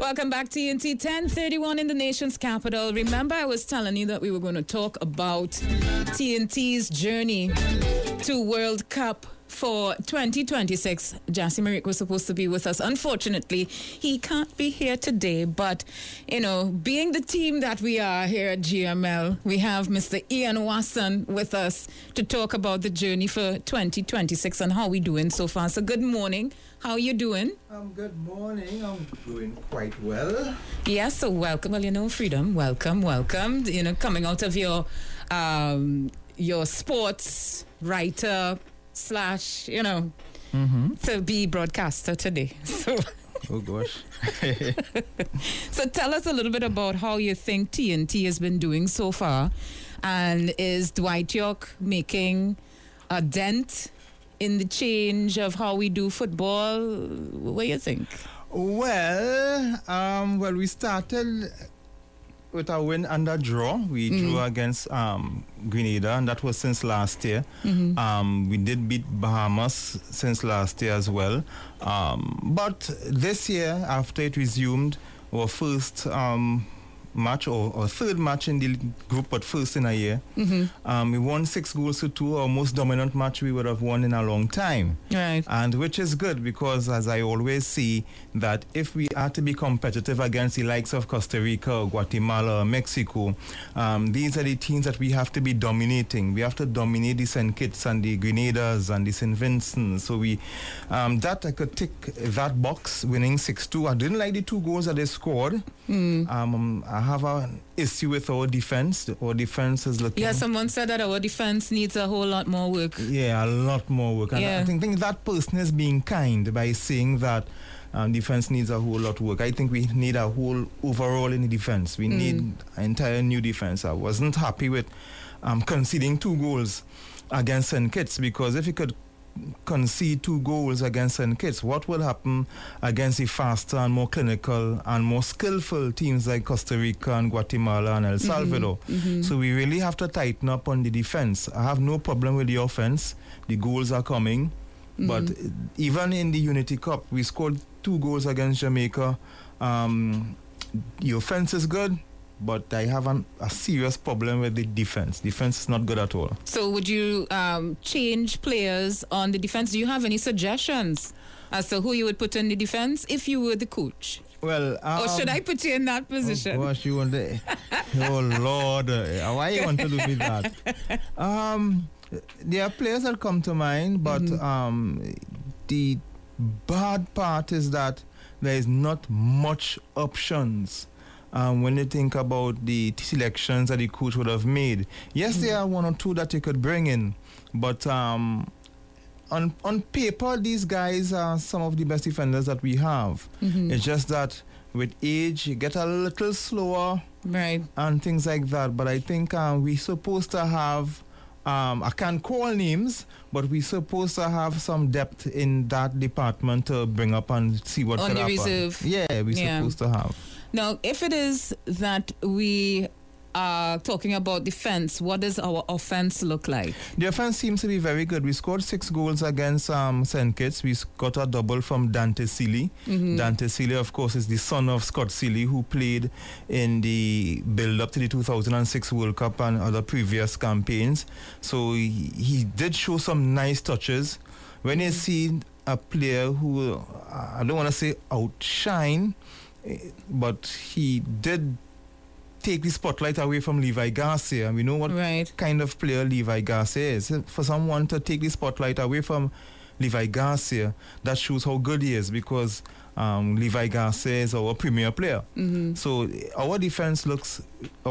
Welcome back to TNT 1031 in the nation's capital. Remember, I was telling you that we were going to talk about TNT's journey to World Cup for 2026. Jassy Merrick was supposed to be with us. Unfortunately, he can't be here today. But, you know, being the team that we are here at GML, we have Mr. Ian Wasson with us to talk about the journey for 2026 and how we're doing so far. So good morning. How are you doing? Good morning. I'm doing quite well. Yes, so welcome. Well, you know, Freedom, welcome. You know, coming out of your sports writer / you know, to be broadcaster today. So, oh gosh. So tell us a little bit about how you think TNT has been doing so far, and is Dwight York making a dent in the change of how we do football? What do you think? Well, we started with a win and a draw. We drew against Grenada, and that was since last year. We did beat Bahamas since last year as well. But this year, after it resumed, our first match or third match in the group, but first in a year, we won 6-2, our most dominant match we would have won in a long time. Right. And which is good, because as I always see, that if we are to be competitive against the likes of Costa Rica or Guatemala or Mexico, these are the teams that we have to be dominating. We have to dominate the St. Kitts and the Grenadas and the St. Vincent. So we that I could tick that box, winning 6-2. I didn't like the 2 goals that they scored. I have an issue with our defense. Our defense is looking... Yeah, someone said that our defense needs a whole lot more work. Yeah, a lot more work. And I think that person is being kind by saying that defense needs a whole lot of work. I think we need a whole overall in the defense. We need an entire new defense. I wasn't happy with conceding 2 goals against St. Kitts, because if you could concede 2 goals against St. Kitts, what will happen against the faster and more clinical and more skillful teams like Costa Rica and Guatemala and El Salvador? So we really have to tighten up on the defense. I have no problem with the offense. The goals are coming. But even in the Unity Cup, we scored 2 goals against Jamaica. The offense is good, but I have a serious problem with the defense. Defense is not good at all. So would you change players on the defense? Do you have any suggestions as to who you would put in the defense if you were the coach? Well, or should I put you in that position? Oh gosh, you want to... Oh Lord, why you want to do with that? There are players that come to mind, but the bad part is that there is not much options. When you think about the selections that the coach would have made. Yes, there are 1 or 2 that you could bring in, but on paper, these guys are some of the best defenders that we have. It's just that with age, you get a little slower, right, and things like that. But I think we're supposed to have, I can't call names, but we're supposed to have some depth in that department to bring up and see what could happen. On the reserve. Yeah, we're supposed to have. Now, if it is that we are talking about defense, what does our offense look like? The offense seems to be very good. We scored 6 goals against St. Kitts. We got a double from Dante Sealy. Dante Sealy, of course, is the son of Scott Sealy, who played in the build-up to the 2006 World Cup and other previous campaigns. So he did show some nice touches. When you see a player who, I don't want to say outshine, but he did take the spotlight away from Levi Garcia. We know what kind of player Levi Garcia is. For someone to take the spotlight away from Levi Garcia, that shows how good he is, because Levi Garcia is our premier player. So our offense looks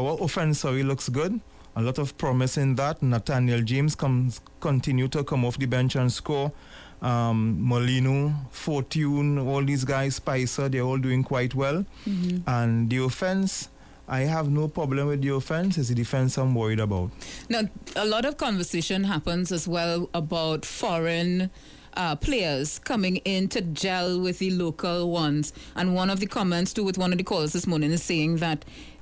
good. A lot of promise in that. Nathaniel James continue to come off the bench and score. Molino, Fortune, all these guys, Spicer, they're all doing quite well. And the offense, I have no problem with the offense. It's the defense I'm worried about. Now, a lot of conversation happens as well about foreign players coming in to gel with the local ones. And one of the comments too with one of the callers this morning is saying that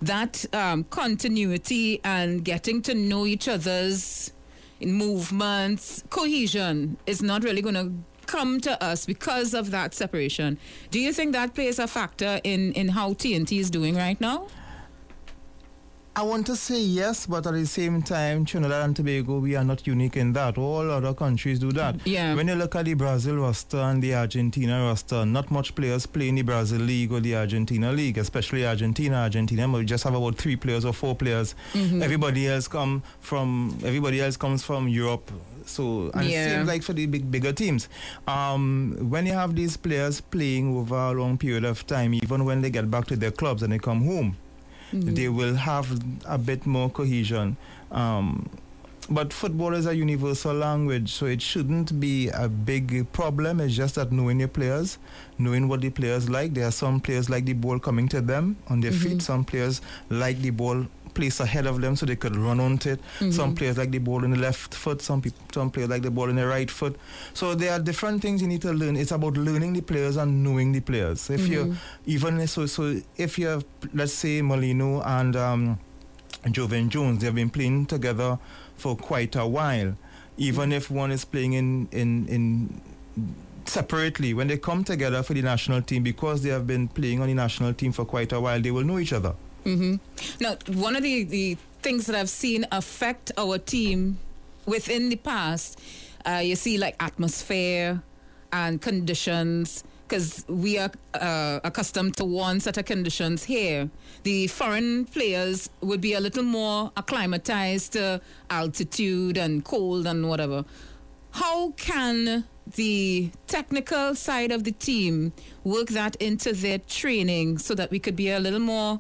continuity and getting to know each other's movements, cohesion is not really going to come to us because of that separation. Do you think that plays a factor in how TNT is doing right now? I want to say yes, but at the same time, Trinidad and Tobago, we are not unique in that. All other countries do that. Yeah. When you look at the Brazil roster and the Argentina roster, not much players play in the Brazil League or the Argentina League, especially Argentina. Argentina, we just have about 3 players or 4 players. Everybody else comes from Europe. So, and it seems like for the bigger teams, when you have these players playing over a long period of time, even when they get back to their clubs and they come home, they will have a bit more cohesion. But football is a universal language, so it shouldn't be a big problem. It's just that knowing your players, knowing what the players like. There are some players like the ball coming to them on their feet. Some players like the ball placed ahead of them so they could run onto it. Some players like the ball in the left foot. Some players like the ball in the right foot. So there are different things you need to learn. It's about learning the players and knowing the players. If you if you have, let's say, Molino and Jovan Jones, they've been playing together for quite a while. Even if one is playing in separately, when they come together for the national team, because they have been playing on the national team for quite a while, they will know each other. Now, one of the things that I've seen affect our team within the past, you see like atmosphere and conditions, because we are accustomed to one set of conditions here. The foreign players would be a little more acclimatized to altitude and cold and whatever. How can the technical side of the team work that into their training so that we could be a little more,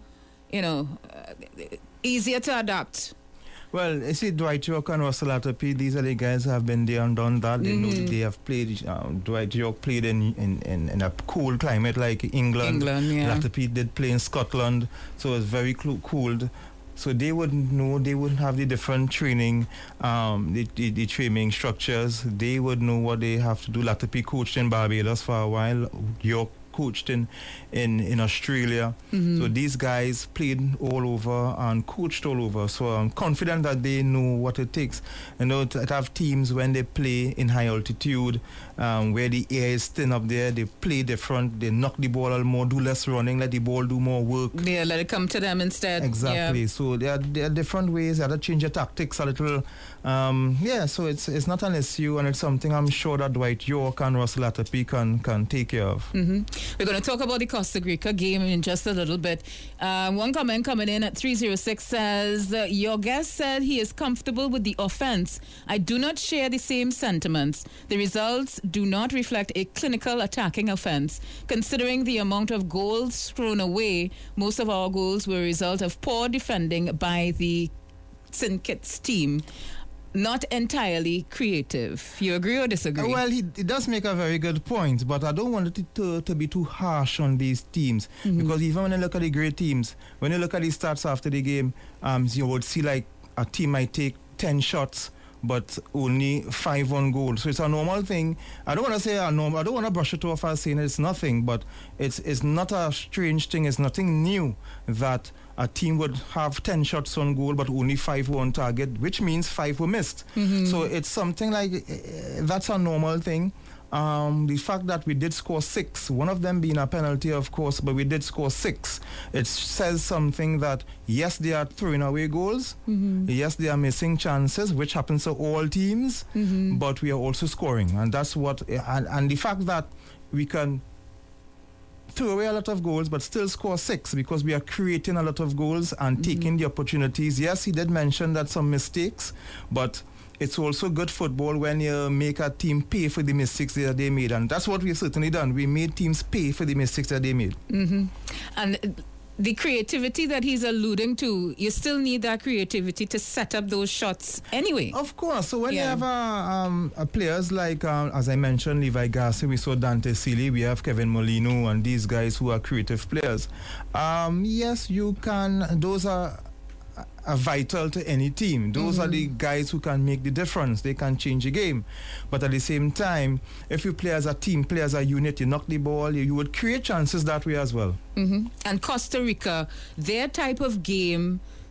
easier to adapt? Well, you see, Dwight York and Russell Latapy, these are the guys who have been there and done that. They know that they have played. Dwight York played in a cool climate like England. Latapy did play in Scotland, so it's very cold. So they would know, they would have the different training, the training structures. They would know what they have to do. Latapy coached in Barbados for a while. York coached in Australia. So these guys played all over and coached all over. So I'm confident that they know what it takes. To have teams when they play in high altitude, where the air is thin up there, they play different. They knock the ball a little more, do less running, let the ball do more work. Yeah, let it come to them instead. Exactly. Yeah. So there are different ways. They have to change your tactics a little. So it's not an issue, and it's something I'm sure that Dwight York and Russell Latapy can take care of. We're going to talk about the Costa Rica game in just a little bit. One comment coming in at 306 says, your guest said he is comfortable with the offense. I do not share the same sentiments. The results do not reflect a clinical attacking offense. Considering the amount of goals thrown away, most of our goals were a result of poor defending by the St. Kitts team. Not entirely creative. You agree or disagree? Well, he does make a very good point, but I don't want it to be too harsh on these teams, because even when you look at the great teams, when you look at the stats after the game, you would see like a team might take 10 shots but only 5 on goal. So it's a normal thing. I don't want to say I don't want to brush it off as saying it's nothing, but it's not a strange thing. It's nothing new that a team would have 10 shots on goal but only 5 were on target, which means 5 were missed. So it's something like that's a normal thing. The fact that we did score 6, one of them being a penalty, of course, but we did score 6, it says something that, yes, they are throwing away goals, yes, they are missing chances, which happens to all teams, but we are also scoring. And that's what, and the fact that we can throw away a lot of goals but still score 6 because we are creating a lot of goals and taking the opportunities. Yes, he did mention that some mistakes, but it's also good football when you make a team pay for the mistakes that they made, and that's what we've certainly done. We made teams pay for the mistakes that they made. And the creativity that he's alluding to, you still need that creativity to set up those shots anyway. Of course. So when you have players like, as I mentioned, Levi Garcia, we saw Dante Sealy, we have Kevin Molino, and these guys who are creative players. Yes, you can. Those are vital to any team. Those are the guys who can make the difference. They can change the game. But at the same time, if you play as a team, play as a unit, you knock the ball, you would create chances that way as well. And Costa Rica, their type of game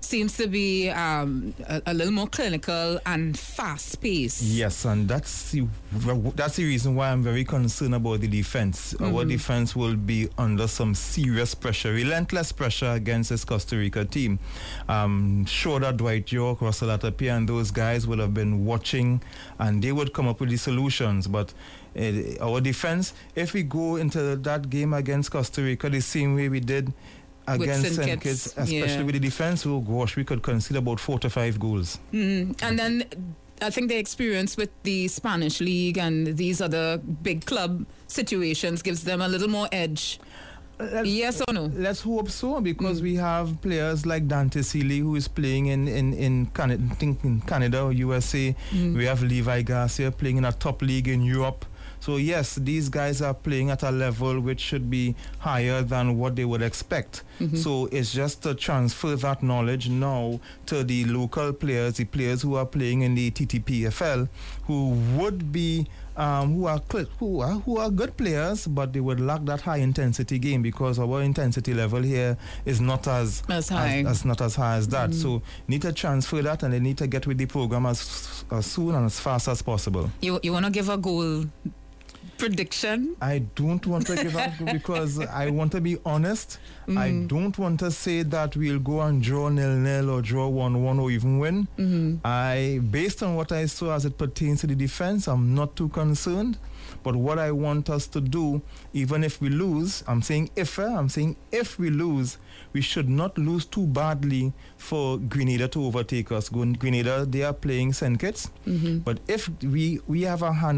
seems to be a little more clinical and fast-paced. Yes, and that's the reason why I'm very concerned about the defense. Our defense will be under some serious pressure, relentless pressure against this Costa Rica team. Sure that Dwight Yorke, Russell Atapia, and those guys would have been watching, and they would come up with the solutions. But our defense, if we go into that game against Costa Rica the same way we did against St. Kitts, especially with the defense, oh gosh, we could concede about 4 to 5 goals. And then I think the experience with the Spanish League and these other big club situations gives them a little more edge. Yes or no? Let's hope so, because we have players like Dante Sealy, who is playing in Canada or USA. We have Levi Garcia playing in a top league in Europe. So yes, these guys are playing at a level which should be higher than what they would expect. So it's just to transfer that knowledge now to the local players, the players who are playing in the TTPFL, who would be who are good players, but they would lack that high intensity game, because our intensity level here is not as high as that. So need to transfer that, and they need to get with the program as soon and as fast as possible. You want to give a goal prediction? I don't want to give up, because I want to be honest. I don't want to say that we'll go and draw 0-0 or draw 1-1 or even win. Based on what I saw as it pertains to the defense, I'm not too concerned. But what I want us to do, even if we lose, I'm saying if we lose, we should not lose too badly for Grenada to overtake us. Grenada, they are playing St. Kitts. But if we have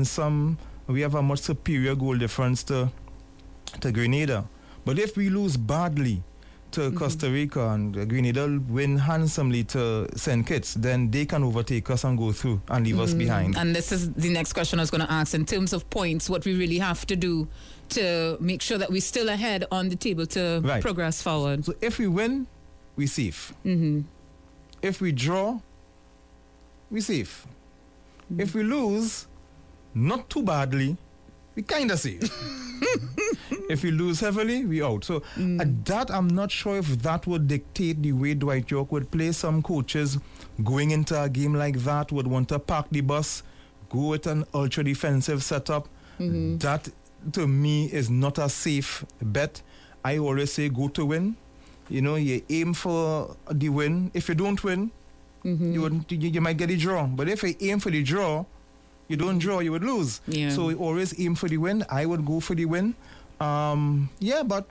a much superior goal difference to Grenada. But if we lose badly to Costa Rica and Grenada win handsomely to St. Kitts, then they can overtake us and go through and leave us behind. And this is the next question I was going to ask. In terms of points, what we really have to do to make sure that we're still ahead on the table to progress forward. So if we win, we're safe. If we draw, we're safe. If we lose, not too badly, we kind of safe. If we lose heavily, we out. So that, I'm not sure if that would dictate the way Dwight Yorke would play. Some coaches going into a game like that would want to park the bus, go with an ultra defensive setup. That, to me, is not a safe bet. I always say go to win. You know, you aim for the win. If you don't win, you might get a draw. But if you aim for the draw, you don't draw, you would lose. So we always aim for the win. I would go for the win. But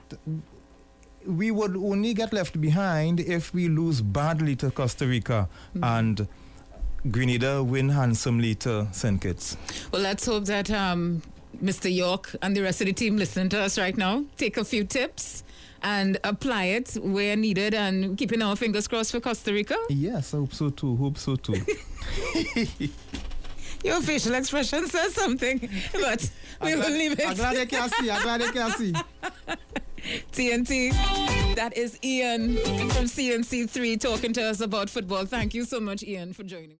we would only get left behind if we lose badly to Costa Rica and Grenada win handsomely to St. Kitts. Well, let's hope that Mr. Yorke and the rest of the team listening to us right now take a few tips and apply it where needed, and keeping our fingers crossed for Costa Rica. Yes, I hope so too. Your facial expression says something, but we will leave it. I'm glad you can see. TNT, that is Ian from CNC3 talking to us about football. Thank you so much, Ian, for joining.